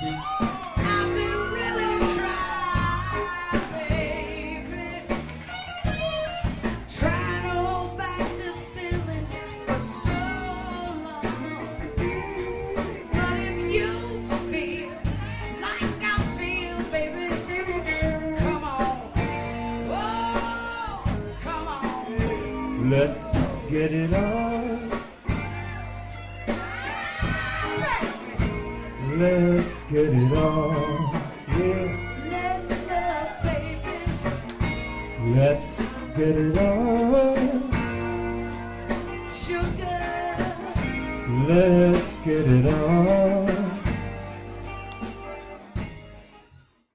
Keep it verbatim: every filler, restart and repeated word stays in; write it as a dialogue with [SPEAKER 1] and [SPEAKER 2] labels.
[SPEAKER 1] I've been really trying, baby, trying to hold back this feeling for so long. But if you feel like I feel, baby, come on, oh, come on.
[SPEAKER 2] Let's get it on. Let's get it on. Yeah.
[SPEAKER 1] Let's love, baby.
[SPEAKER 2] Let's get it on.
[SPEAKER 1] Sugar.
[SPEAKER 2] Let's get it on.